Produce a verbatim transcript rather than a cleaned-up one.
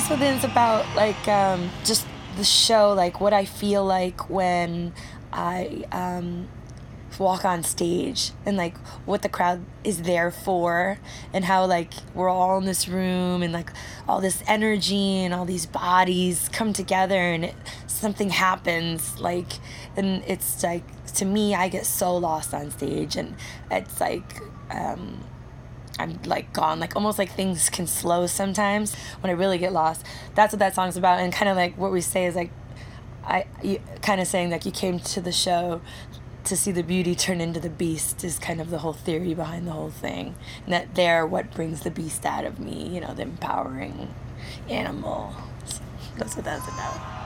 Peace Within is about like um, just the show, like what I feel like when I um, walk on stage, and like what the crowd is there for, and how like we're all in this room, and like all this energy and all these bodies come together, and it, something happens, like, and it's like, to me, I get so lost on stage, and it's like um, I'm like gone, like almost like things can slow sometimes when I really get lost. That's what that song's about. And kind of like what we say is like, I kind of saying like you came to the show to see the beauty turn into the beast is kind of the whole theory behind the whole thing. And that they're what brings the beast out of me, you know, the empowering animal. So that's what that's about.